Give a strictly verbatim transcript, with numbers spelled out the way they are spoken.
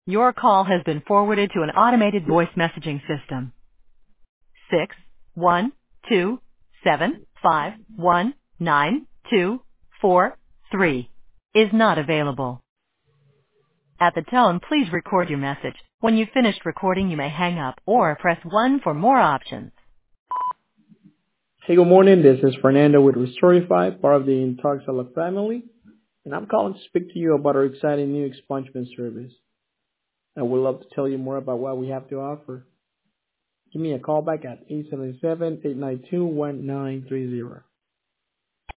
Your call has been forwarded to an automated voice messaging system. Six one two seven five one nine two four three is not available. At the tone, please record your message. When you've finished recording, you may hang up or press one for more options. Hey, good morning. This is Fernando with Restorify, part of the Intoxala family, and I'm calling to speak to you about our exciting new expungement service. I would love to tell you more about what we have to offer. Give me a call back at eight seven seven, eight nine two, one nine three zero.